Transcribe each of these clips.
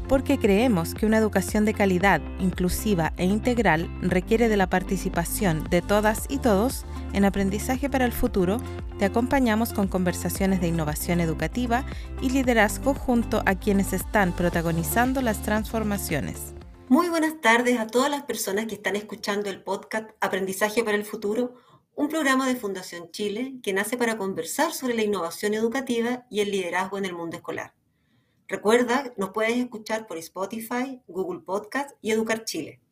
porque creemos que una educación de calidad, inclusiva e integral requiere de la participación de todas y todos en aprendizaje para el futuro. Te acompañamos con conversaciones de innovación educativa y liderazgo junto a quienes están protagonizando las transformaciones. Muy buenas tardes a todas las personas que están escuchando el podcast Aprendizaje para el Futuro, un programa de Fundación Chile que nace para conversar sobre la innovación educativa y el liderazgo en el mundo escolar. Recuerda, nos puedes escuchar por Spotify, Google Podcast y Educar Chile.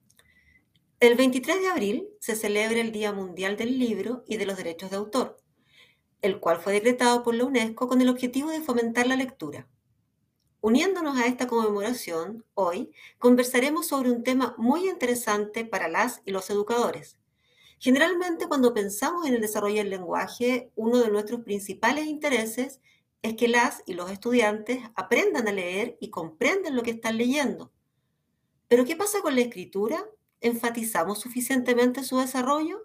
El 23 de abril se celebra el Día Mundial del Libro y de los Derechos de Autor, el cual fue decretado por la UNESCO con el objetivo de fomentar la lectura. Uniéndonos a esta conmemoración, hoy conversaremos sobre un tema muy interesante para las y los educadores. Generalmente, cuando pensamos en el desarrollo del lenguaje, uno de nuestros principales intereses es que las y los estudiantes aprendan a leer y comprendan lo que están leyendo. ¿Pero qué pasa con la escritura? ¿Enfatizamos suficientemente su desarrollo?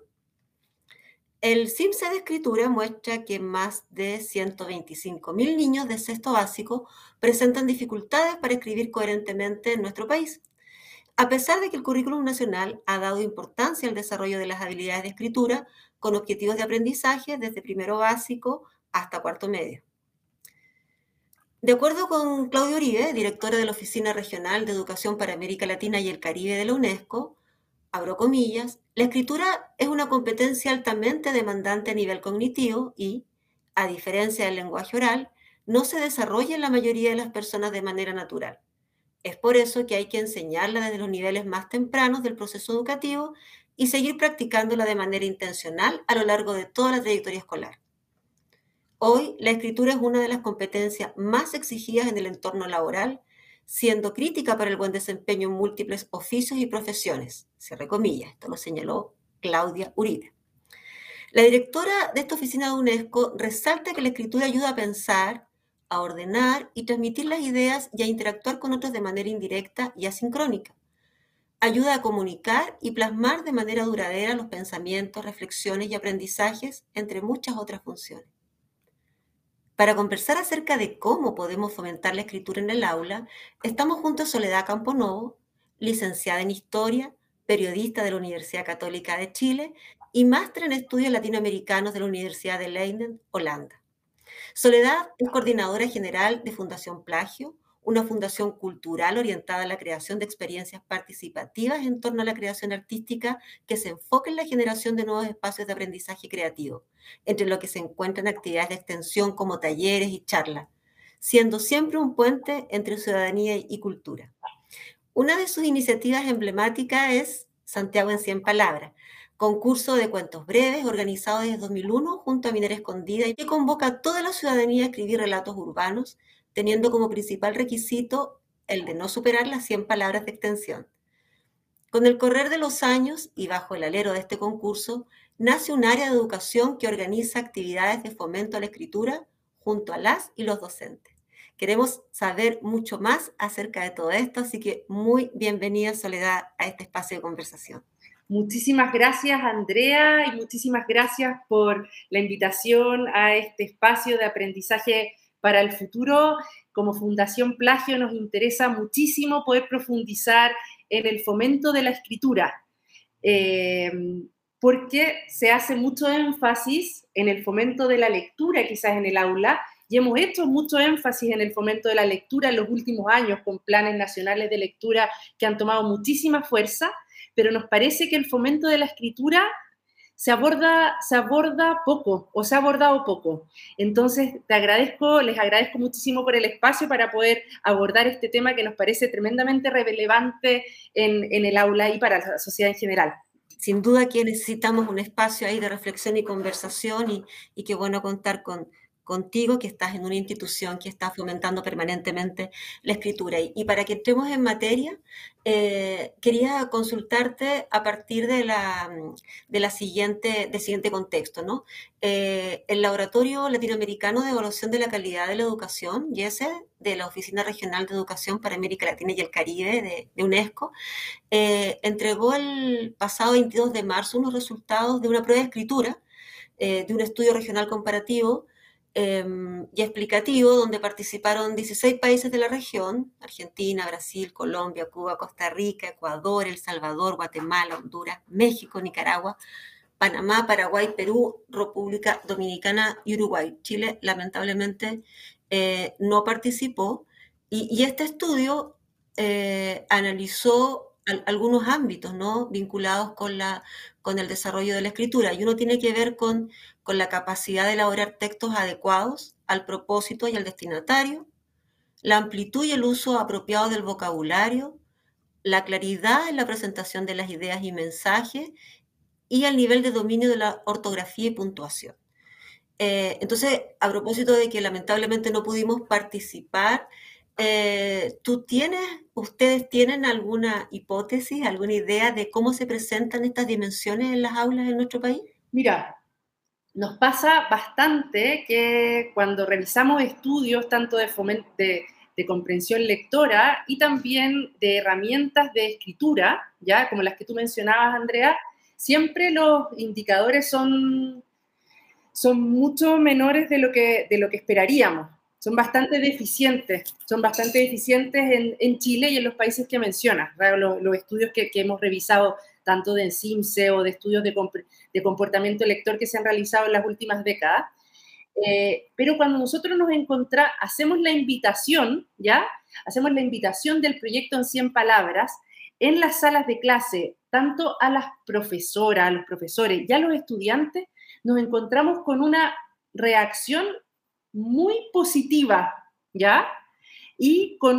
El CIMSE de escritura muestra que más de 125.000 niños de sexto básico presentan dificultades para escribir coherentemente en nuestro país. A pesar de que el currículum nacional ha dado importancia al desarrollo de las habilidades de escritura con objetivos de aprendizaje desde primero básico hasta cuarto medio. De acuerdo con Claudia Uribe, directora de la Oficina Regional de Educación para América Latina y el Caribe de la UNESCO, abro comillas, la escritura es una competencia altamente demandante a nivel cognitivo y, a diferencia del lenguaje oral, no se desarrolla en la mayoría de las personas de manera natural. Es por eso que hay que enseñarla desde los niveles más tempranos del proceso educativo y seguir practicándola de manera intencional a lo largo de toda la trayectoria escolar. Hoy, la escritura es una de las competencias más exigidas en el entorno laboral, siendo crítica para el buen desempeño en múltiples oficios y profesiones. Cierre comillas, esto lo señaló Claudia Uribe. La directora de esta oficina de UNESCO resalta que la escritura ayuda a pensar, a ordenar y transmitir las ideas y a interactuar con otros de manera indirecta y asincrónica. Ayuda a comunicar y plasmar de manera duradera los pensamientos, reflexiones y aprendizajes, entre muchas otras funciones. Para conversar acerca de cómo podemos fomentar la escritura en el aula, estamos junto a Soledad Camponovo, licenciada en Historia, periodista de la Universidad Católica de Chile y máster en Estudios Latinoamericanos de la Universidad de Leiden, Holanda. Soledad es coordinadora general de Fundación Plagio, una fundación cultural orientada a la creación de experiencias participativas en torno a la creación artística que se enfoca en la generación de nuevos espacios de aprendizaje creativo, entre lo que se encuentran actividades de extensión como talleres y charlas, siendo siempre un puente entre ciudadanía y cultura. Una de sus iniciativas emblemáticas es Santiago en 100 palabras, concurso de cuentos breves organizado desde 2001 junto a Minera Escondida y que convoca a toda la ciudadanía a escribir relatos urbanos, teniendo como principal requisito el de no superar las 100 palabras de extensión. Con el correr de los años y bajo el alero de este concurso, nace un área de educación que organiza actividades de fomento a la escritura junto a las y los docentes. Queremos saber mucho más acerca de todo esto, así que muy bienvenida, Soledad, a este espacio de conversación. Muchísimas gracias, Andrea, y muchísimas gracias por la invitación a este espacio de aprendizaje para el futuro. Como Fundación Plagio nos interesa muchísimo poder profundizar en el fomento de la escritura, porque se hace mucho énfasis en el fomento de la lectura quizás en el aula, y hemos hecho mucho énfasis en el fomento de la lectura en los últimos años con planes nacionales de lectura que han tomado muchísima fuerza, pero nos parece que el fomento de la escritura se aborda poco o se ha abordado poco. Entonces, les agradezco muchísimo por el espacio para poder abordar este tema que nos parece tremendamente relevante en el aula y para la sociedad en general. Sin duda que necesitamos un espacio ahí de reflexión y conversación y qué bueno contar contigo, que estás en una institución que está fomentando permanentemente la escritura. Y para que entremos en materia, quería consultarte a partir del siguiente contexto, ¿no? El Laboratorio Latinoamericano de Evaluación de la Calidad de la Educación, YESE, de la Oficina Regional de Educación para América Latina y el Caribe de UNESCO, entregó el pasado 22 de marzo unos resultados de una prueba de escritura, de un estudio regional comparativo, y explicativo, donde participaron 16 países de la región: Argentina, Brasil, Colombia, Cuba, Costa Rica, Ecuador, El Salvador, Guatemala, Honduras, México, Nicaragua, Panamá, Paraguay, Perú, República Dominicana y Uruguay. Chile, lamentablemente, no participó. Y este estudio analizó algunos ámbitos, ¿no?, vinculados con el desarrollo de la escritura, y uno tiene que ver con la capacidad de elaborar textos adecuados al propósito y al destinatario, la amplitud y el uso apropiado del vocabulario, la claridad en la presentación de las ideas y mensajes, y el nivel de dominio de la ortografía y puntuación. Entonces, a propósito de que lamentablemente no pudimos participar, ¿ustedes tienen alguna hipótesis, alguna idea de cómo se presentan estas dimensiones en las aulas en nuestro país? Mira, nos pasa bastante que cuando revisamos estudios tanto de comprensión lectora y también de herramientas de escritura, ya como las que tú mencionabas, Andrea, siempre los indicadores son mucho menores de lo que esperaríamos. Son bastante deficientes en Chile y en los países que mencionas. Los estudios que hemos revisado, tanto de CIMSE o de estudios de comportamiento lector que se han realizado en las últimas décadas. Pero cuando nosotros hacemos la invitación, ¿ya? Hacemos la invitación del proyecto en 100 palabras en las salas de clase, tanto a las profesoras, a los profesores y a los estudiantes, nos encontramos con una reacción muy positiva, ¿ya? Y con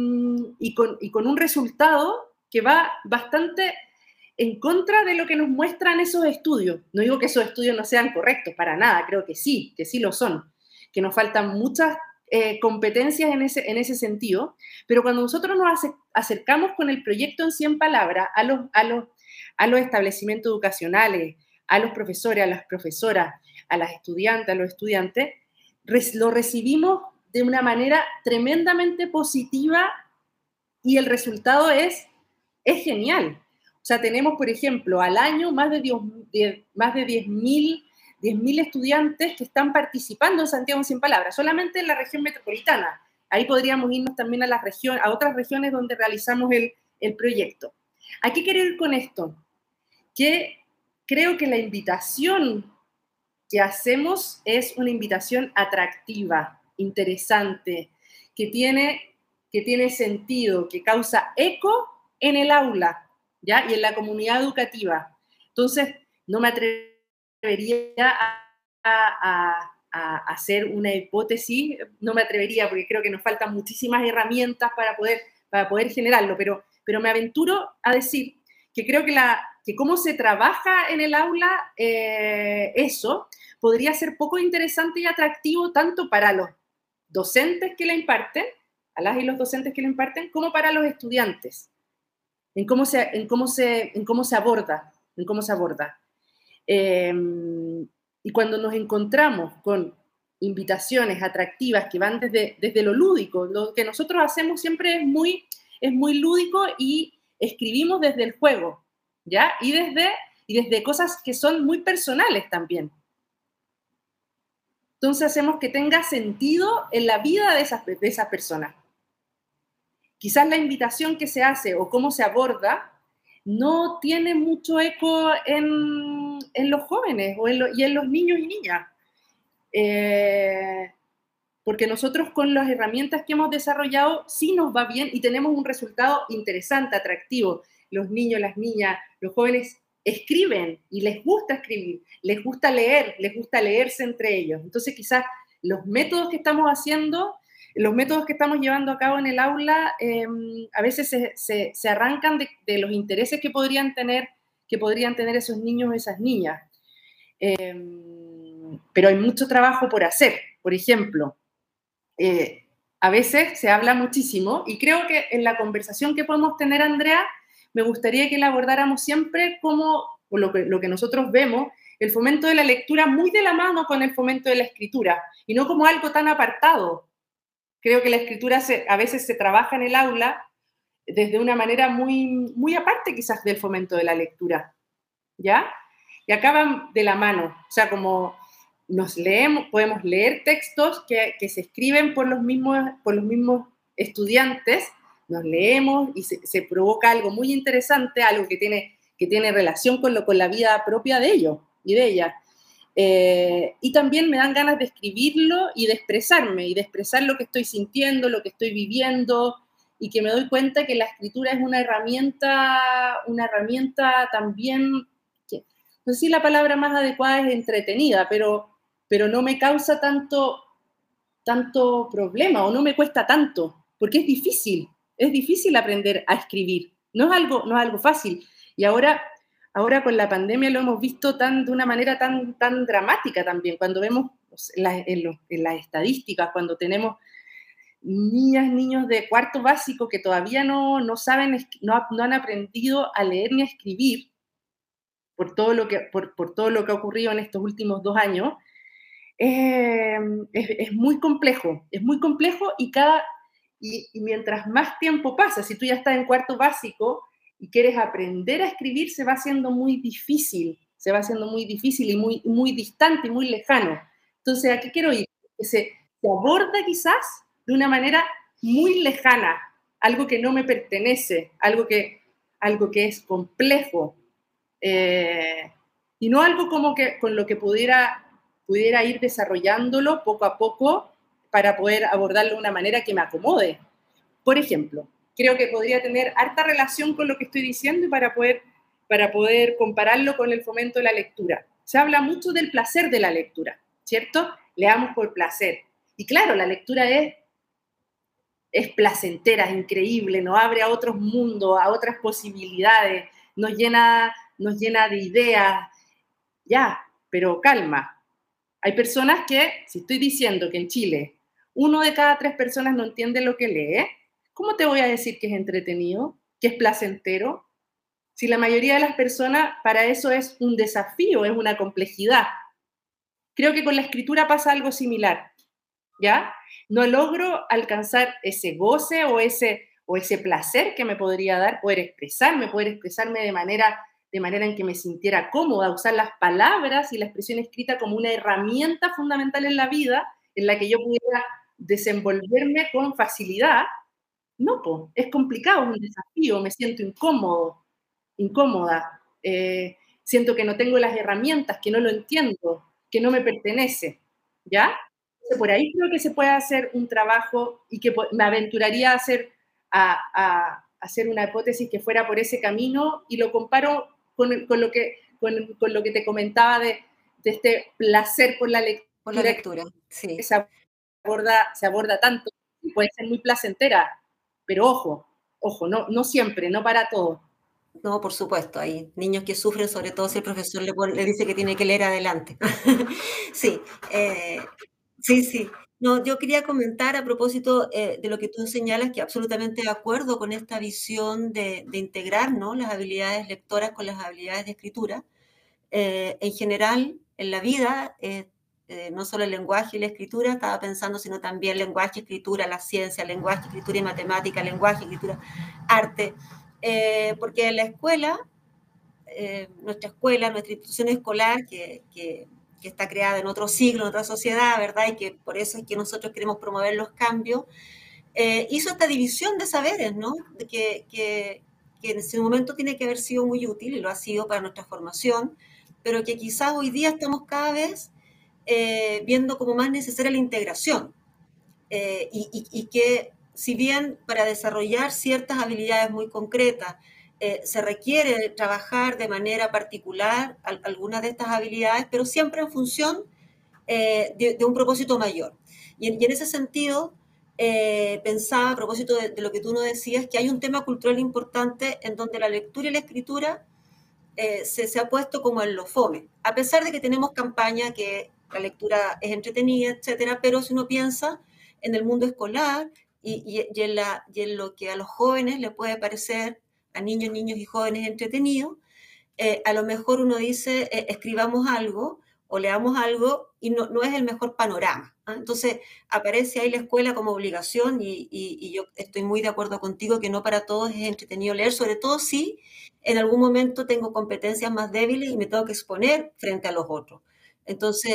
un resultado que va bastante en contra de lo que nos muestran esos estudios. No digo que esos estudios no sean correctos, para nada, creo que sí lo son, que nos faltan muchas competencias en ese sentido, pero cuando nosotros nos acercamos con el proyecto en 100 palabras a los establecimientos educacionales, a los profesores, a las profesoras, a las estudiantes, a los estudiantes, lo recibimos de una manera tremendamente positiva y el resultado es genial. O sea, tenemos, por ejemplo, al año más de 10.000 estudiantes que están participando en Santiago en 100 palabras, solamente en la región metropolitana. Ahí podríamos irnos también a otras regiones donde realizamos el proyecto. ¿A qué quiero ir con esto? Que creo que la invitación que hacemos es una invitación atractiva, interesante, que tiene sentido, que causa eco en el aula, ¿ya? Y en la comunidad educativa. Entonces, no me atrevería a hacer una hipótesis, no me atrevería porque creo que nos faltan muchísimas herramientas para poder generarlo, pero me aventuro a decir que creo que cómo se trabaja en el aula eso podría ser poco interesante y atractivo tanto para los docentes que la imparten, a las y los docentes que la imparten, como para los estudiantes, en cómo se aborda. Y cuando nos encontramos con invitaciones atractivas que van desde lo lúdico, lo que nosotros hacemos siempre es muy lúdico y escribimos desde el juego, ¿ya? Y desde cosas que son muy personales también. Entonces hacemos que tenga sentido en la vida de esas personas. Quizás la invitación que se hace o cómo se aborda no tiene mucho eco en los jóvenes y en los niños y niñas. Porque nosotros con las herramientas que hemos desarrollado sí nos va bien y tenemos un resultado interesante, atractivo. Los niños, las niñas, los jóvenes escriben y les gusta escribir, les gusta leer, les gusta leerse entre ellos. Entonces quizás los métodos que estamos llevando a cabo en el aula a veces se arrancan de los intereses que podrían tener esos niños o esas niñas. Pero hay mucho trabajo por hacer. Por ejemplo, a veces se habla muchísimo y creo que en la conversación que podemos tener, Andrea, me gustaría que la abordáramos siempre como lo que nosotros vemos, el fomento de la lectura muy de la mano con el fomento de la escritura y no como algo tan apartado. Creo que la escritura a veces se trabaja en el aula desde una manera muy, muy aparte quizás del fomento de la lectura, ¿ya? Y acaban de la mano, o sea, como podemos leer textos que se escriben por los mismos estudiantes, nos leemos y se provoca algo muy interesante, algo que tiene relación con la vida propia de ellos y de ellas. Y también me dan ganas de escribirlo y de expresarme, y de expresar lo que estoy sintiendo, lo que estoy viviendo, y que me doy cuenta que la escritura es una herramienta también, no sé si la palabra más adecuada es entretenida, pero no me causa tanto problema, o no me cuesta tanto, porque es difícil aprender a escribir, no es algo fácil. Y ahora con la pandemia lo hemos visto de una manera tan dramática también, cuando vemos en las estadísticas, cuando tenemos niños de cuarto básico que todavía no saben, no han aprendido a leer ni a escribir por todo lo que ha ocurrido en estos últimos 2 años. Es muy complejo, y mientras más tiempo pasa, si tú ya estás en cuarto básico y quieres aprender a escribir, se va haciendo muy difícil y muy distante y muy lejano. Entonces, ¿a qué quiero ir? Que se aborda quizás de una manera muy lejana, algo que no me pertenece, algo que es complejo, y no algo como que con lo que pudiera ir desarrollándolo poco a poco para poder abordarlo de una manera que me acomode. Por ejemplo, creo que podría tener harta relación con lo que estoy diciendo, y para poder compararlo con el fomento de la lectura. Se habla mucho del placer de la lectura, ¿cierto? Leamos por placer. Y claro, la lectura es placentera, es increíble, nos abre a otros mundos, a otras posibilidades, nos llena de ideas. Ya, pero calma. Hay personas que, si estoy diciendo que en Chile 1 de cada 3 personas no entiende lo que lee, ¿cómo te voy a decir que es entretenido, que es placentero? Si la mayoría de las personas, para eso es un desafío, es una complejidad. Creo que con la escritura pasa algo similar, ¿ya? No logro alcanzar ese goce o ese placer que me podría dar poder expresarme de manera en que me sintiera cómoda, usar las palabras y la expresión escrita como una herramienta fundamental en la vida, en la que yo pudiera desenvolverme con facilidad. No, pues, es complicado, es un desafío, me siento incómoda, siento que no tengo las herramientas, que no lo entiendo, que no me pertenece, ¿ya? Entonces, por ahí creo que se puede hacer un trabajo, y que me aventuraría a hacer una hipótesis que fuera por ese camino, y lo comparo con lo que te comentaba de este placer por la lectura. Por la lectura, sí. Que se aborda tanto, y puede ser muy placentera, pero ojo, no siempre, no para todos. No, por supuesto, hay niños que sufren, sobre todo si el profesor le dice que tiene que leer adelante. Sí, sí. No, yo quería comentar a propósito de lo que tú señalas, que absolutamente de acuerdo con esta visión de integrar, ¿no?, las habilidades lectoras con las habilidades de escritura. En general, en la vida, no solo el lenguaje y la escritura, estaba pensando, sino también lenguaje, escritura, la ciencia, lenguaje, escritura y matemática, lenguaje, escritura, arte. Porque en la escuela, nuestra institución escolar, que está creada en otro siglo, en otra sociedad, ¿verdad? Y que por eso es que nosotros queremos promover los cambios, hizo esta división de saberes, ¿no? Que en ese momento tiene que haber sido muy útil, y lo ha sido para nuestra formación, pero que quizás hoy día estamos cada vez viendo como más necesaria la integración. Y que si bien para desarrollar ciertas habilidades muy concretas se requiere trabajar de manera particular algunas de estas habilidades, pero siempre en función de un propósito mayor. Y en ese sentido, pensaba, a propósito de lo que tú nos decías, que hay un tema cultural importante en donde la lectura y la escritura se ha puesto como en lo fome, a pesar de que tenemos campaña que la lectura es entretenida, etcétera, pero si uno piensa en el mundo escolar y en lo que a los jóvenes les puede parecer, a niños y jóvenes entretenido, a lo mejor uno dice, escribamos algo o leamos algo, y no es el mejor panorama, ¿eh? Entonces aparece ahí la escuela como obligación, y yo estoy muy de acuerdo contigo que no para todos es entretenido leer, sobre todo si en algún momento tengo competencias más débiles y me tengo que exponer frente a los otros. Entonces,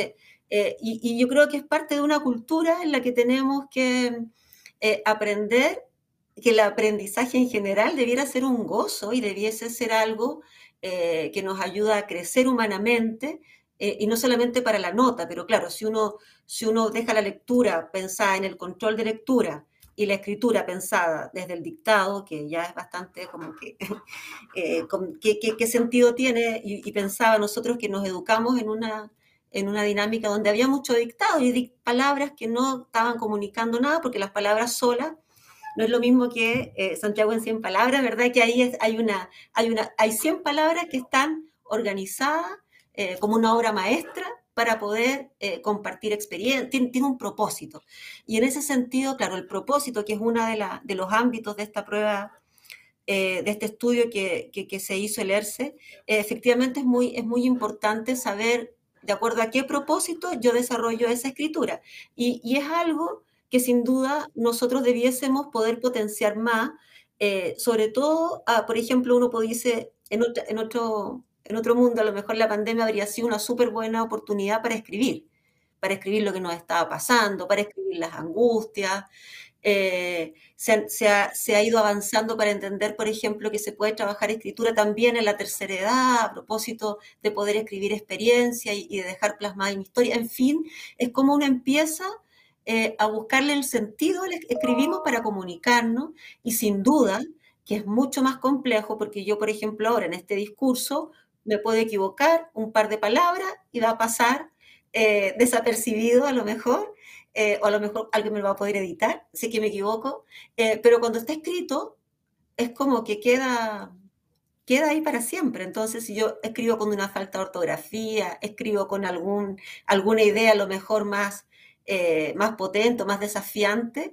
Y yo creo que es parte de una cultura en la que tenemos que aprender que el aprendizaje en general debiera ser un gozo y debiese ser algo que nos ayuda a crecer humanamente, y no solamente para la nota, pero claro, si uno deja la lectura pensada en el control de lectura y la escritura pensada desde el dictado, que ya es bastante como que, ¿qué sentido tiene? Y pensaba nosotros que nos educamos en una dinámica donde había mucho dictado y palabras que no estaban comunicando nada, porque las palabras solas no es lo mismo que Santiago en 100 palabras, ¿verdad? Que ahí hay 100 palabras que están organizadas como una obra maestra para poder compartir experiencia, tiene un propósito. Y en ese sentido, claro, el propósito, que es uno de los ámbitos de esta prueba, de este estudio que se hizo el ERCE, efectivamente es muy importante saber de acuerdo a qué propósito yo desarrollo esa escritura. Y es algo que sin duda nosotros debiésemos poder potenciar más, sobre todo, por ejemplo, uno dice, en otro mundo a lo mejor la pandemia habría sido una súper buena oportunidad para escribir lo que nos estaba pasando, para escribir las angustias. Se ha ido avanzando para entender, por ejemplo, que se puede trabajar escritura también en la tercera edad, a propósito de poder escribir experiencia y de dejar plasmada en historia. En fin, es como uno empieza a buscarle el sentido, escribimos para comunicarnos, y sin duda que es mucho más complejo, porque yo, por ejemplo, ahora en este discurso me puedo equivocar un par de palabras y va a pasar desapercibido a lo mejor, o a lo mejor alguien me lo va a poder editar, sé que me equivoco, pero cuando está escrito es como que queda ahí para siempre. Entonces, si yo escribo con una falta de ortografía, escribo con alguna idea a lo mejor más potente, más desafiante,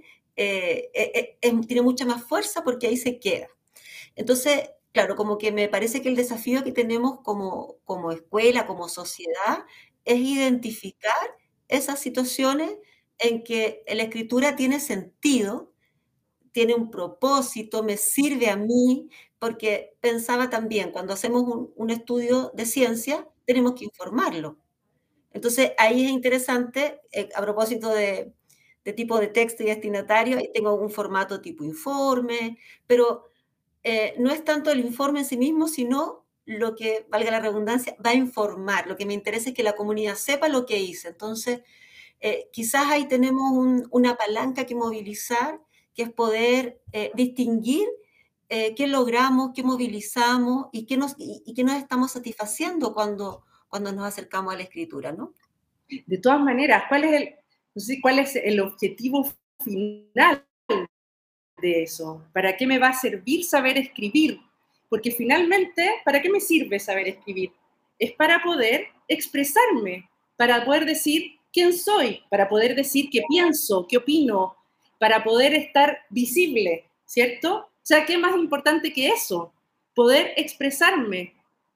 tiene mucha más fuerza porque ahí se queda. Entonces, claro, como que me parece que el desafío que tenemos como escuela, como sociedad, es identificar esas situaciones en que la escritura tiene sentido, tiene un propósito, me sirve a mí, porque pensaba también, cuando hacemos un estudio de ciencia, tenemos que informarlo. Entonces, ahí es interesante, a propósito de tipo de texto y destinatario, ahí tengo un formato tipo informe, pero no es tanto el informe en sí mismo, sino lo que, valga la redundancia, va a informar. Lo que me interesa es que la comunidad sepa lo que hice. Entonces, quizás ahí tenemos una palanca que movilizar, que es poder distinguir qué logramos, qué movilizamos y qué nos estamos satisfaciendo cuando nos acercamos a la escritura, ¿no? De todas maneras, no sé, ¿cuál es el objetivo final de eso? ¿Para qué me va a servir saber escribir? Porque finalmente, ¿para qué me sirve saber escribir? Es para poder expresarme, para poder decir quién soy, para poder decir qué pienso, qué opino, para poder estar visible, ¿cierto? O sea, ¿qué más importante que eso? Poder expresarme.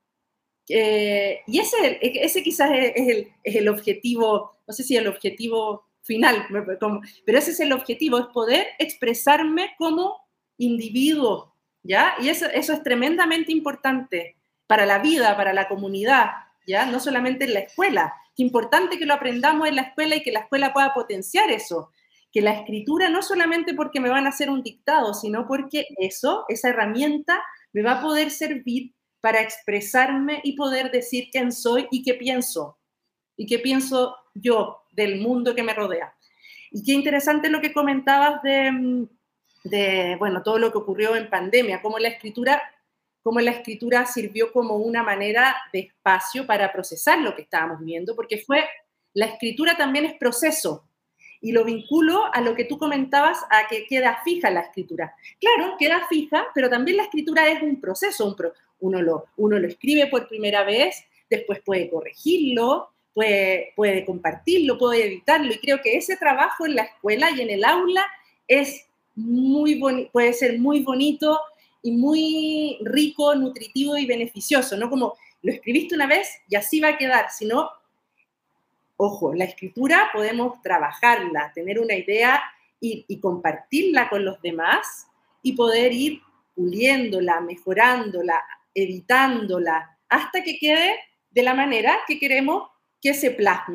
Y ese quizás es el objetivo, no sé si el objetivo final, pero ese es el objetivo, es poder expresarme como individuo, ¿ya? Y eso es tremendamente importante para la vida, para la comunidad, ¿ya? No solamente en la escuela. Es importante que lo aprendamos en la escuela y que la escuela pueda potenciar eso. Que la escritura no solamente porque me van a hacer un dictado, sino porque esa herramienta me va a poder servir para expresarme y poder decir quién soy y qué pienso yo del mundo que me rodea. Y qué interesante lo que comentabas bueno, todo lo que ocurrió en pandemia, cómo la escritura sirvió como una manera de espacio para procesar lo que estábamos viviendo, porque la escritura también es proceso. Y lo vinculo a lo que tú comentabas, a que queda fija la escritura. Claro, queda fija, pero también la escritura es un proceso. Uno lo escribe por primera vez, después puede corregirlo, puede compartirlo, puede editarlo. Y creo que ese trabajo en la escuela y en el aula puede ser muy bonito y muy rico, nutritivo y beneficioso. No como lo escribiste una vez y así va a quedar, sino... Ojo, la escritura podemos trabajarla, tener una idea y compartirla con los demás y poder ir puliéndola, mejorándola, editándola, hasta que quede de la manera que queremos que se plasme,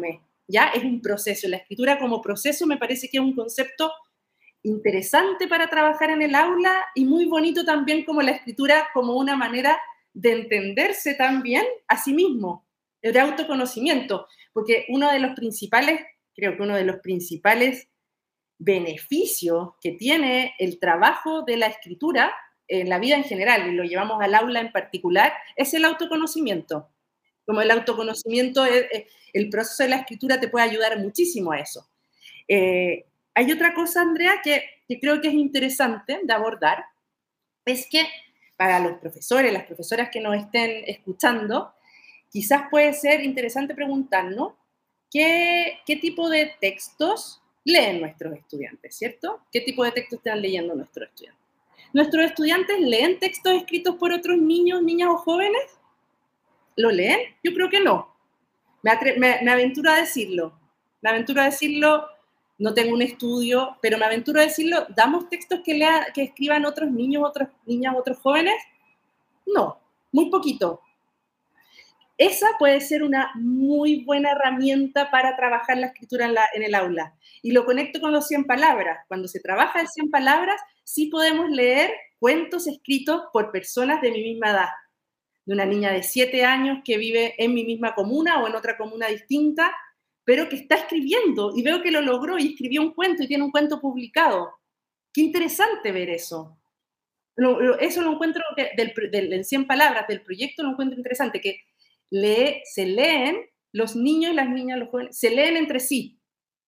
¿ya? Es un proceso. La escritura como proceso me parece que es un concepto interesante para trabajar en el aula y muy bonito también como la escritura como una manera de entenderse también a sí mismo, de autoconocimiento, porque creo que uno de los principales beneficios que tiene el trabajo de la escritura en la vida en general, y lo llevamos al aula en particular, es el autoconocimiento. Como el autoconocimiento, el proceso de la escritura te puede ayudar muchísimo a eso. Hay otra cosa, Andrea, que creo que es interesante de abordar, es que para los profesores, las profesoras que nos estén escuchando, quizás puede ser interesante preguntarnos qué tipo de textos leen nuestros estudiantes, ¿cierto? ¿Qué tipo de textos están leyendo nuestros estudiantes? ¿Nuestros estudiantes leen textos escritos por otros niños, niñas o jóvenes? ¿Lo leen? Yo creo que no. Me aventuro a decirlo. Me aventuro a decirlo, no tengo un estudio, pero me aventuro a decirlo, ¿damos textos que escriban otros niños, otras niñas, otros jóvenes? No, muy poquito. Esa puede ser una muy buena herramienta para trabajar la escritura en el aula. Y lo conecto con los 100 palabras. Cuando se trabaja en 100 palabras, sí podemos leer cuentos escritos por personas de mi misma edad. De una niña de 7 años que vive en mi misma comuna o en otra comuna distinta, pero que está escribiendo y veo que lo logró y escribió un cuento y tiene un cuento publicado. Qué interesante ver eso. Eso lo encuentro en 100 palabras del proyecto, lo encuentro interesante, que se leen, los niños y las niñas, los jóvenes, se leen entre sí.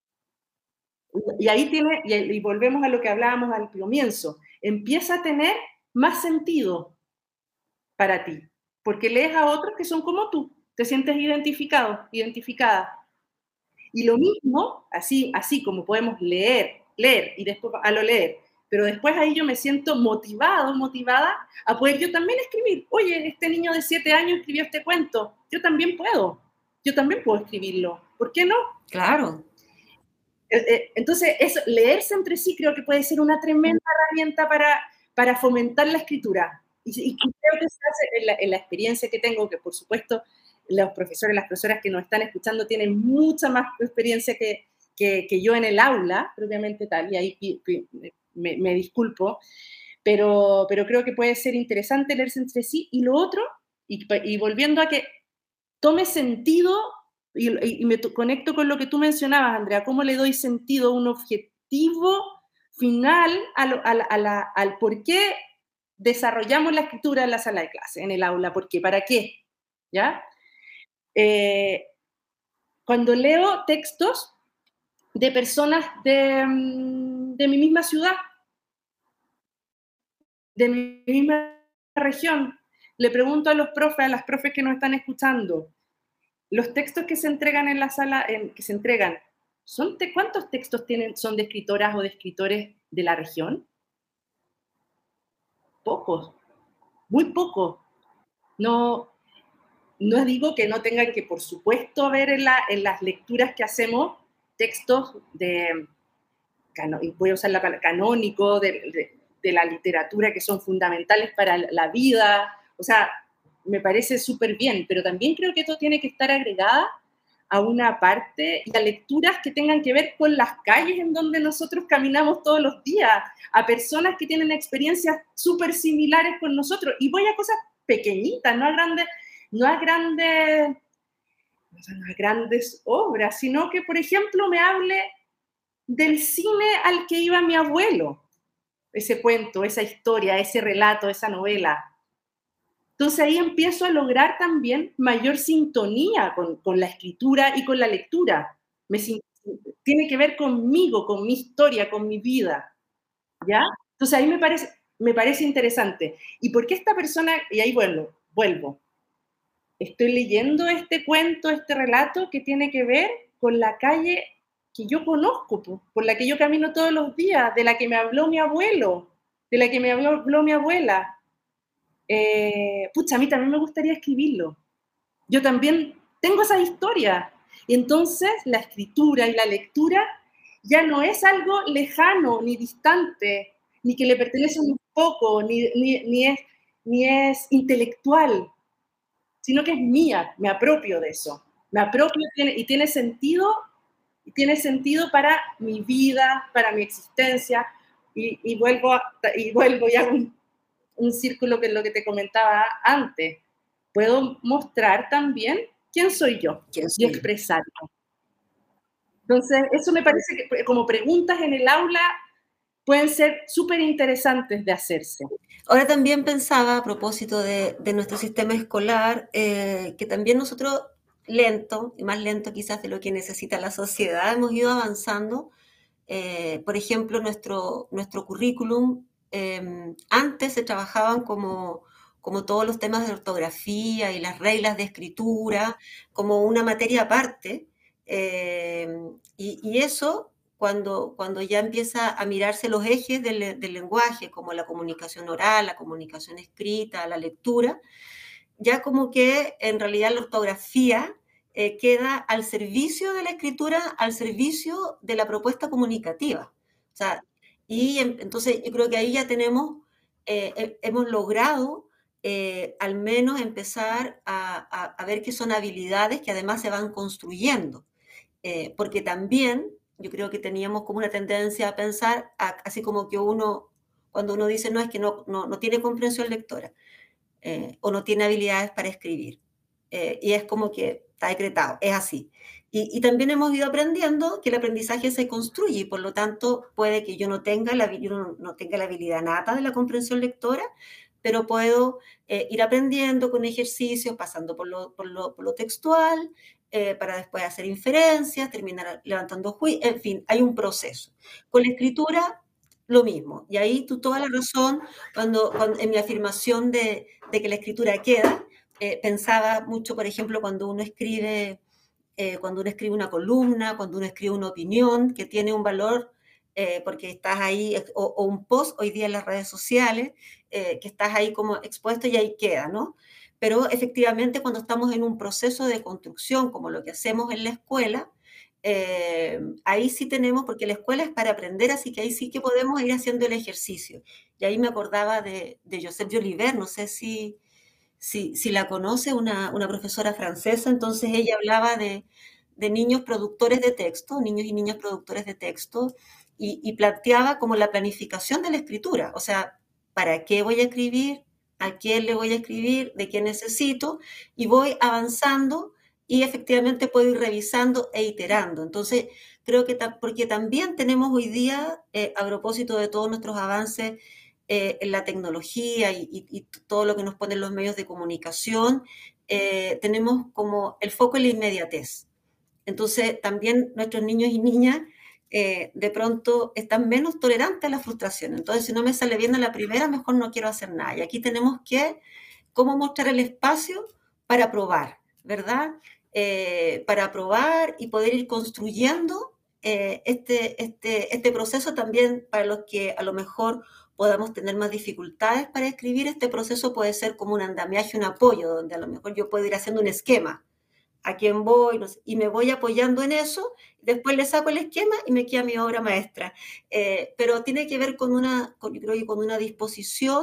Y ahí y volvemos a lo que hablábamos al comienzo, empieza a tener más sentido para ti, porque lees a otros que son como tú, te sientes identificado, identificada. Y lo mismo, así como podemos leer y después a lo leer, pero después ahí yo me siento motivada a poder yo también escribir. Oye, este niño de 7 años escribió este cuento, yo también puedo escribirlo, ¿por qué no? Claro. Entonces, leerse entre sí creo que puede ser una tremenda herramienta para fomentar la escritura. Y creo que se hace en la experiencia que tengo, que por supuesto los profesores, las profesoras que nos están escuchando tienen mucha más experiencia que yo en el aula, propiamente tal, y ahí me disculpo, pero creo que puede ser interesante leerse entre sí. Y lo otro, y volviendo a que tome sentido, y me conecto con lo que tú mencionabas, Andrea, cómo le doy sentido a un objetivo final al por qué desarrollamos la escritura en la sala de clase, en el aula, ¿por qué? ¿Para qué? ¿Ya? Cuando leo textos de personas de mi misma ciudad, de mi misma región, le pregunto a los profes, a las profes que nos están escuchando, los textos que se entregan en la sala, ¿cuántos textos son de escritoras o de escritores de la región? Pocos, muy pocos. No digo que no tengan que, por supuesto, ver en las lecturas que hacemos textos voy a usar la palabra canónico, de la literatura que son fundamentales para la vida. O sea, me parece súper bien, pero también creo que esto tiene que estar agregada a una parte y a lecturas que tengan que ver con las calles en donde nosotros caminamos todos los días, a personas que tienen experiencias súper similares con nosotros. Y voy a cosas pequeñitas, no a grandes obras, sino que, por ejemplo, me hable del cine al que iba mi abuelo, ese cuento, esa historia, ese relato, esa novela. Entonces ahí empiezo a lograr también mayor sintonía con la escritura y con la lectura. Tiene que ver conmigo, con mi historia, con mi vida, ¿ya? Entonces ahí me parece interesante. ¿Y por qué esta persona? Y ahí vuelvo. Estoy leyendo este cuento, este relato que tiene que ver con la calle que yo conozco, por la que yo camino todos los días, de la que me habló mi abuelo, de la que me habló mi abuela. A mí también me gustaría escribirlo. Yo también tengo esa historia. Y entonces la escritura y la lectura ya no es algo lejano, ni distante, ni que le pertenece un poco, ni es intelectual, sino que es mía, me apropio de eso. Me apropio y tiene sentido tiene sentido para mi vida, para mi existencia, y vuelvo y hago un círculo que es lo que te comentaba antes. Puedo mostrar también quién soy yo y expresarlo. Entonces, eso me parece que como preguntas en el aula pueden ser súper interesantes de hacerse. Ahora también pensaba, a propósito de nuestro sistema escolar, que también nosotros, lento, y más lento quizás de lo que necesita la sociedad, hemos ido avanzando. Por ejemplo, nuestro currículum, antes se trabajaban como todos los temas de ortografía y las reglas de escritura, como una materia aparte, y eso, cuando ya empieza a mirarse los ejes del lenguaje, como la comunicación oral, la comunicación escrita, la lectura, ya como que en realidad la ortografía queda al servicio de la escritura, al servicio de la propuesta comunicativa. O sea, y entonces yo creo que ahí ya tenemos, hemos logrado al menos empezar a ver que son habilidades que además se van construyendo. Porque también yo creo que teníamos como una tendencia a pensar, así como que cuando uno dice, no, es que no tiene comprensión lectora, o no tiene habilidades para escribir. Y es como que está decretado, es así. Y también hemos ido aprendiendo que el aprendizaje se construye y por lo tanto puede que yo no tenga la habilidad nata de la comprensión lectora, pero puedo ir aprendiendo con ejercicios, pasando por lo textual, para después hacer inferencias, terminar levantando juicios, en fin, hay un proceso. Con la escritura, lo mismo. Y ahí tú toda la razón, cuando en mi afirmación de que la escritura queda, pensaba mucho, por ejemplo, cuando uno escribe una columna, cuando uno escribe una opinión que tiene un valor, porque estás ahí, o un post hoy día en las redes sociales, que estás ahí como expuesto y ahí queda, ¿no? Pero efectivamente cuando estamos en un proceso de construcción, como lo que hacemos en la escuela, ahí sí tenemos, porque la escuela es para aprender, así que ahí sí que podemos ir haciendo el ejercicio. Y ahí me acordaba de Joseph Jolivet, no sé si la conoce, una profesora francesa, entonces ella hablaba de niños productores de texto, niños y niñas productores de texto, y planteaba como la planificación de la escritura, o sea, ¿para qué voy a escribir? ¿A quién le voy a escribir? ¿De qué necesito? Y voy avanzando y efectivamente puedo ir revisando e iterando. Entonces, creo que porque también tenemos hoy día, a propósito de todos nuestros avances en la tecnología y todo lo que nos ponen los medios de comunicación, tenemos como el foco en la inmediatez. Entonces, también nuestros niños y niñas de pronto están menos tolerantes a la frustración. Entonces, si no me sale bien a la primera, mejor no quiero hacer nada. Y aquí tenemos que, cómo mostrar el espacio para probar, ¿verdad? Para probar y poder ir construyendo este proceso también para los que a lo mejor podamos tener más dificultades para escribir. Este proceso puede ser como un andamiaje, un apoyo, donde a lo mejor yo puedo ir haciendo un esquema. A quién voy, no sé, y me voy apoyando en eso, después le saco el esquema y me queda mi obra maestra. Pero tiene que ver con yo creo que con una disposición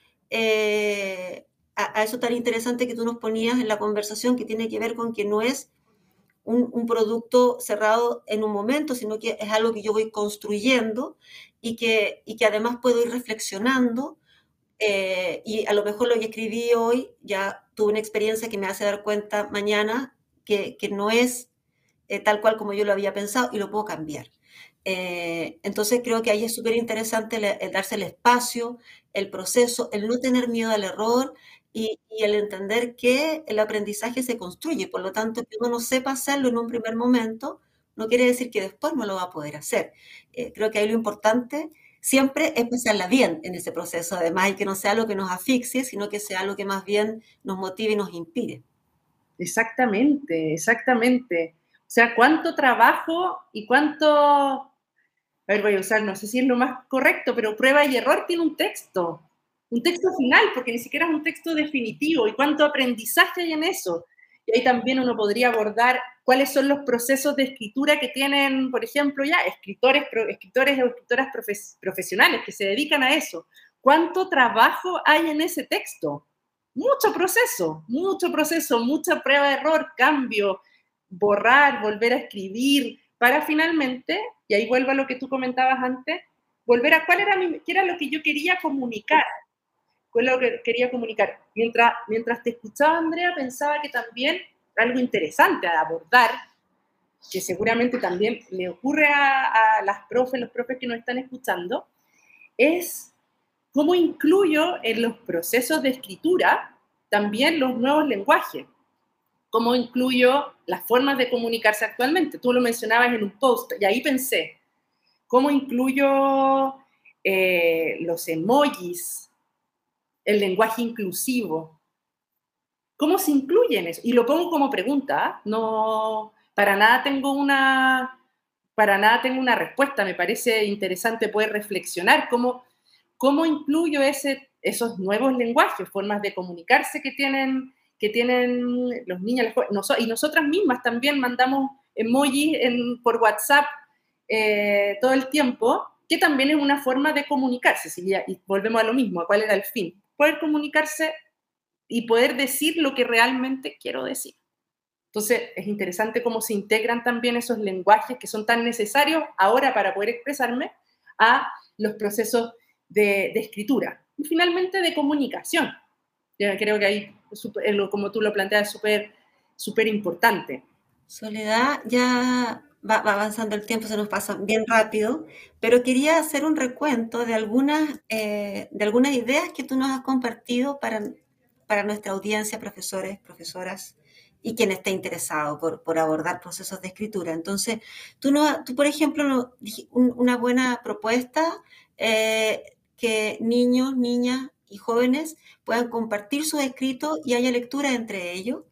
a eso tan interesante que tú nos ponías en la conversación, que tiene que ver con que no es un producto cerrado en un momento, sino que es algo que yo voy construyendo y que además puedo ir reflexionando. Y a lo mejor lo que escribí hoy ya tuve una experiencia que me hace dar cuenta mañana que no es tal cual como yo lo había pensado y lo puedo cambiar. Entonces creo que ahí es súper interesante el darse el espacio, el proceso, el no tener miedo al error y el entender que el aprendizaje se construye. Por lo tanto, que uno no sepa hacerlo en un primer momento no quiere decir que después no lo va a poder hacer. Creo que ahí lo importante siempre es pasarla bien en ese proceso, además, y que no sea algo que nos asfixie, sino que sea algo que más bien nos motive y nos inspire. Exactamente, exactamente. O sea, cuánto trabajo y cuánto, a ver, voy a usar, no sé si es lo más correcto, pero prueba y error tiene un texto final, porque ni siquiera es un texto definitivo, y cuánto aprendizaje hay en eso. Y ahí también uno podría abordar cuáles son los procesos de escritura que tienen, por ejemplo, ya escritores o escritoras profesionales que se dedican a eso. ¿Cuánto trabajo hay en ese texto? Mucha prueba, error, cambio, borrar, volver a escribir, para finalmente, y ahí vuelvo a lo que tú comentabas antes, volver a qué era lo que yo quería comunicar. ¿Cuál es lo que quería comunicar? Mientras te escuchaba, Andrea, pensaba que también algo interesante a abordar, que seguramente también le ocurre a las profes, los profes que nos están escuchando, es cómo incluyo en los procesos de escritura también los nuevos lenguajes, cómo incluyo las formas de comunicarse actualmente. Tú lo mencionabas en un post, y ahí pensé, ¿cómo incluyo los emojis, el lenguaje inclusivo? ¿Cómo se incluye en eso? Y lo pongo como pregunta, no, para nada tengo una respuesta, me parece interesante poder reflexionar cómo incluyo esos nuevos lenguajes, formas de comunicarse que tienen los niños, y nosotras mismas también mandamos emojis por WhatsApp todo el tiempo, que también es una forma de comunicarse, y volvemos a lo mismo, ¿a cuál era el fin? Poder comunicarse y poder decir lo que realmente quiero decir. Entonces, es interesante cómo se integran también esos lenguajes que son tan necesarios ahora para poder expresarme a los procesos de escritura y finalmente de comunicación. Yo creo que ahí, como tú lo planteas, es súper importante. Soledad, ya va avanzando el tiempo, se nos pasa bien rápido, pero quería hacer un recuento de algunas ideas que tú nos has compartido para nuestra audiencia, profesores, profesoras y quien esté interesado por abordar procesos de escritura. Entonces, tú por ejemplo, una buena propuesta, que niños, niñas y jóvenes puedan compartir sus escritos y haya lectura entre ellos.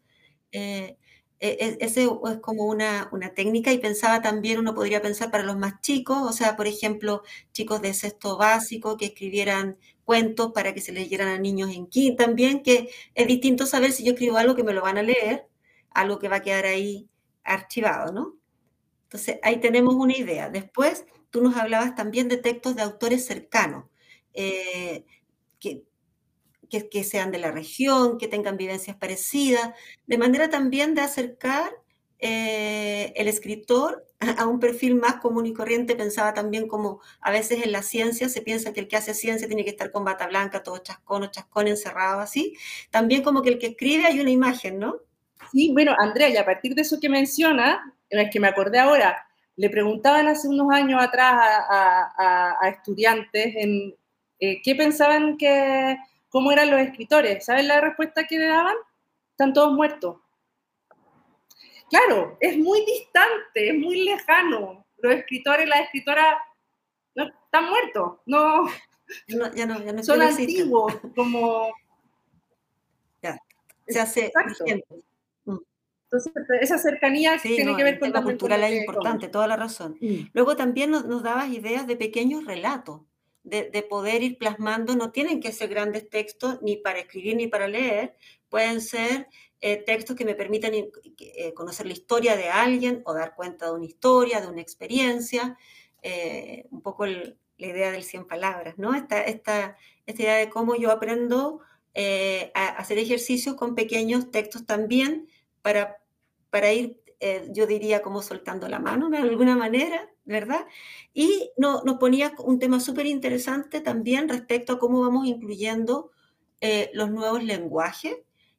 Ese es como una técnica, y pensaba también, uno podría pensar para los más chicos, o sea, por ejemplo, chicos de sexto básico que escribieran cuentos para que se leyeran a niños en quinto también, que es distinto saber si yo escribo algo que me lo van a leer, algo que va a quedar ahí archivado, ¿no? Entonces, ahí tenemos una idea. Después, tú nos hablabas también de textos de autores cercanos, eh, que, que sean de la región, que tengan vivencias parecidas, de manera también de acercar el escritor a un perfil más común y corriente. Pensaba también como a veces en la ciencia se piensa que el que hace ciencia tiene que estar con bata blanca, todo chascón, encerrado así. También como que el que escribe hay una imagen, ¿no? Sí, bueno, Andrea, y a partir de eso que menciona, es que me acordé ahora, le preguntaban hace unos años atrás a estudiantes qué pensaban cómo eran los escritores. ¿Saben la respuesta que le daban? Están todos muertos. Claro, es muy distante, es muy lejano. Los escritores y las escritoras no están muertos, Ya no son antiguos, como... Ya, se hace vigente. Entonces, esa cercanía sí, tiene que ver con el tema cultural es importante, toda la razón. Luego también nos dabas ideas de pequeños relatos, de poder ir plasmando. No tienen que ser grandes textos ni para escribir ni para leer, pueden ser textos que me permitan conocer la historia de alguien o dar cuenta de una historia, de una experiencia, un poco la idea del 100 palabras, ¿no? Esta idea de cómo yo aprendo a hacer ejercicios con pequeños textos también para ir, yo diría, como soltando la mano de alguna manera, ¿verdad? Y nos ponía un tema súper interesante también respecto a cómo vamos incluyendo los nuevos lenguajes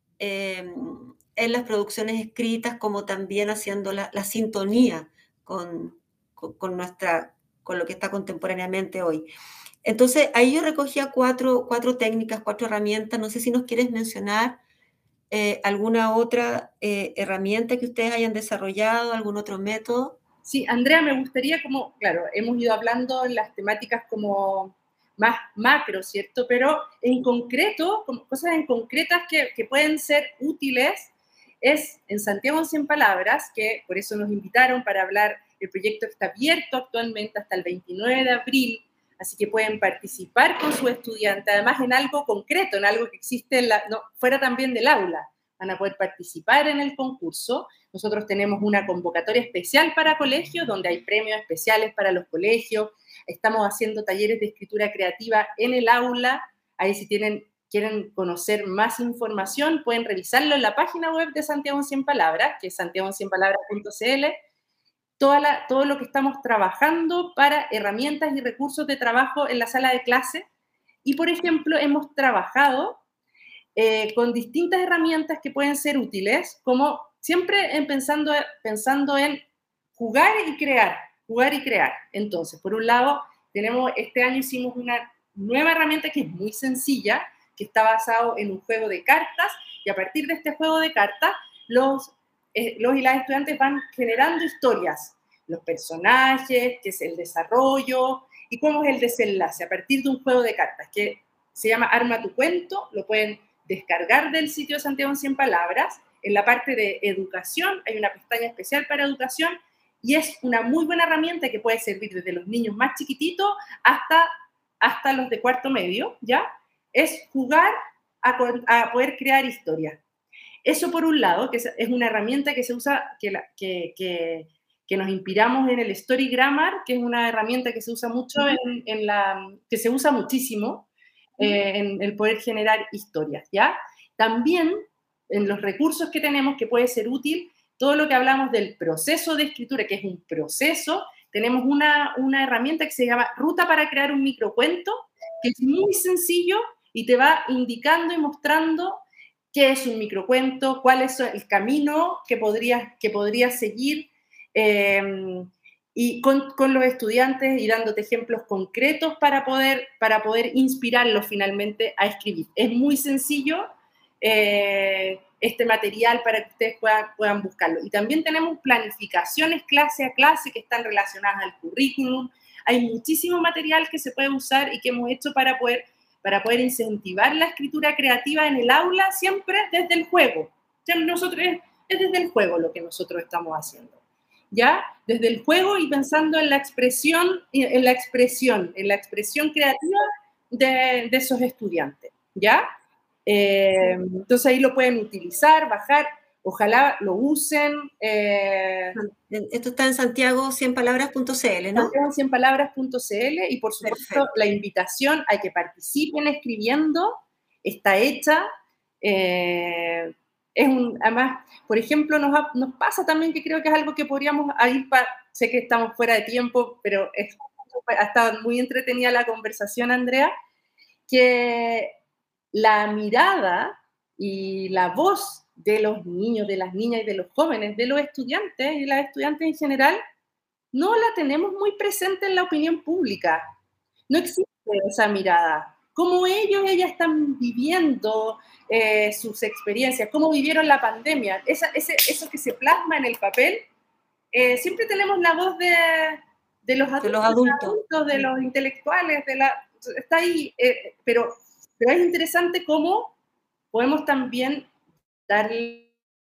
en las producciones escritas, como también haciendo la sintonía con lo que está contemporáneamente hoy. Entonces, ahí yo recogía cuatro técnicas, 4 herramientas. No sé si nos quieres mencionar alguna otra herramienta que ustedes hayan desarrollado, algún otro método. Sí, Andrea, me gustaría claro, hemos ido hablando en las temáticas como más macro, ¿cierto? Pero en concreto, cosas en concretas que pueden ser útiles, es en Santiago en 100 Palabras, que por eso nos invitaron para hablar. El proyecto está abierto actualmente hasta el 29 de abril, así que pueden participar con su estudiante, además en algo concreto, en algo que existe fuera también del aula. Van a poder participar en el concurso. Nosotros tenemos una convocatoria especial para colegios, donde hay premios especiales para los colegios. Estamos haciendo talleres de escritura creativa en el aula. Ahí si quieren conocer más información, pueden revisarlo en la página web de Santiago en 100 Palabras, que es santiagoencienpalabras.cl. todo lo que estamos trabajando para herramientas y recursos de trabajo en la sala de clase. Y, por ejemplo, hemos trabajado con distintas herramientas que pueden ser útiles, como siempre pensando en jugar y crear, jugar y crear. Entonces, por un lado, este año hicimos una nueva herramienta que es muy sencilla, que está basado en un juego de cartas, y a partir de este juego de cartas, los y las estudiantes van generando historias, los personajes, qué es el desarrollo y cómo es el desenlace, a partir de un juego de cartas que se llama Arma tu cuento. Lo pueden descargar del sitio de Santiago en 100 palabras. En la parte de educación hay una pestaña especial para educación y es una muy buena herramienta que puede servir desde los niños más chiquititos hasta los de cuarto medio, ¿ya? Es jugar a poder crear historias. Eso por un lado, que es una herramienta que se usa, que nos inspiramos en el Story Grammar, que es una herramienta que se usa mucho que se usa muchísimo en el poder generar historias, ¿ya? También en los recursos que tenemos, que puede ser útil, todo lo que hablamos del proceso de escritura, que es un proceso, tenemos una herramienta que se llama Ruta para crear un microcuento, que es muy sencillo y te va indicando y mostrando qué es un microcuento, cuál es el camino que podrías seguir, y con los estudiantes y dándote ejemplos concretos para poder inspirarlos finalmente a escribir. Es muy sencillo este material para que ustedes puedan buscarlo. Y también tenemos planificaciones clase a clase que están relacionadas al currículum. Hay muchísimo material que se puede usar y que hemos hecho para poder incentivar la escritura creativa en el aula, siempre desde el juego. Es desde el juego lo que nosotros estamos haciendo, ¿ya? Desde el juego y pensando en la expresión creativa de esos estudiantes, ¿ya? Entonces ahí lo pueden utilizar, bajar, ojalá lo usen. Esto está en santiago100palabras.cl, ¿no? santiago100palabras.cl, y por supuesto Perfecto. La invitación a que participen escribiendo está hecha. Además, por ejemplo, nos pasa también, que creo que es algo que podríamos sé que estamos fuera de tiempo, pero ha estado muy entretenida la conversación, Andrea, que la mirada y la voz de los niños, de las niñas y de los jóvenes, de los estudiantes y las estudiantes en general, no la tenemos muy presente en la opinión pública. No existe esa mirada. Cómo ellas están viviendo sus experiencias, cómo vivieron la pandemia, eso que se plasma en el papel. Siempre tenemos la voz de los adultos, de los intelectuales, está ahí, pero es interesante cómo podemos también darles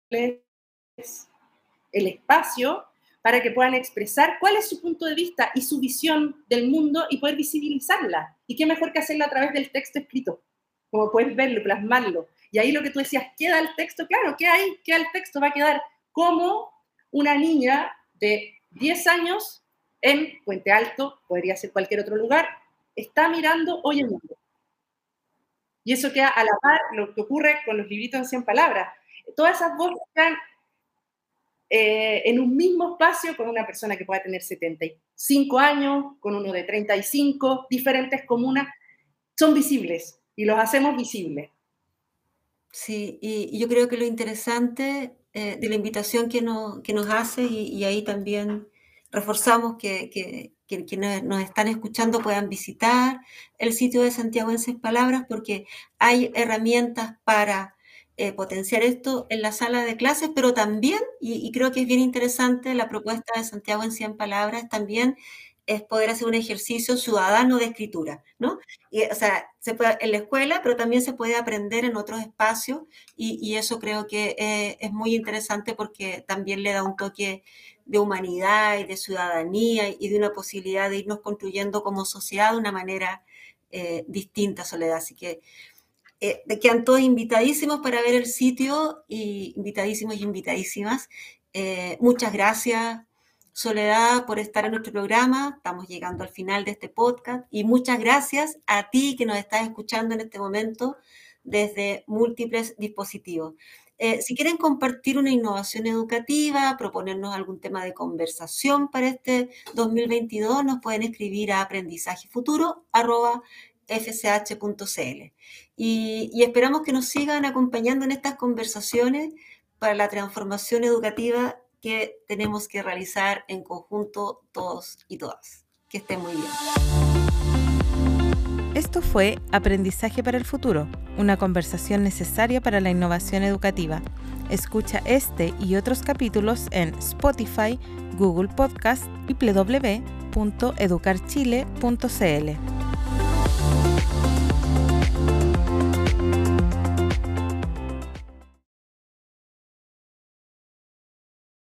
el espacio para que puedan expresar cuál es su punto de vista y su visión del mundo y poder visibilizarla. Y qué mejor que hacerlo a través del texto escrito, como puedes verlo, plasmarlo. Y ahí lo que tú decías, queda el texto, claro, queda el texto, va a quedar como una niña de 10 años en Puente Alto, podría ser cualquier otro lugar, está mirando hoy el mundo. Y eso queda a la par lo que ocurre con los libritos en 100 palabras. Todas esas voces están en un mismo espacio con una persona que pueda tener 75 años, con uno de 35, diferentes comunas, son visibles y los hacemos visibles. Sí, y yo creo que lo interesante de la invitación que nos hace, y ahí también reforzamos que quienes nos están escuchando puedan visitar el sitio de Santiago en 100 palabras, porque hay herramientas para potenciar esto en la sala de clases, pero también, y creo que es bien interesante la propuesta de Santiago en 100 palabras, también es poder hacer un ejercicio ciudadano de escritura, ¿no? O sea, se puede en la escuela, pero también se puede aprender en otros espacios, y eso creo que es muy interesante, porque también le da un toque de humanidad y de ciudadanía y de una posibilidad de irnos construyendo como sociedad de una manera distinta, Soledad. Así que quedan todos invitadísimos para ver el sitio, y invitadísimos y invitadísimas. Muchas gracias, Soledad, por estar en nuestro programa. Estamos llegando al final de este podcast, y muchas gracias a ti que nos estás escuchando en este momento desde múltiples dispositivos. Si quieren compartir una innovación educativa, proponernos algún tema de conversación para este 2022, nos pueden escribir a aprendizajefuturo@fch.cl. Y esperamos que nos sigan acompañando en estas conversaciones para la transformación educativa que tenemos que realizar en conjunto todos y todas. Que estén muy bien. Esto fue Aprendizaje para el Futuro, una conversación necesaria para la innovación educativa. Escucha este y otros capítulos en Spotify, Google Podcast y www.educarchile.cl.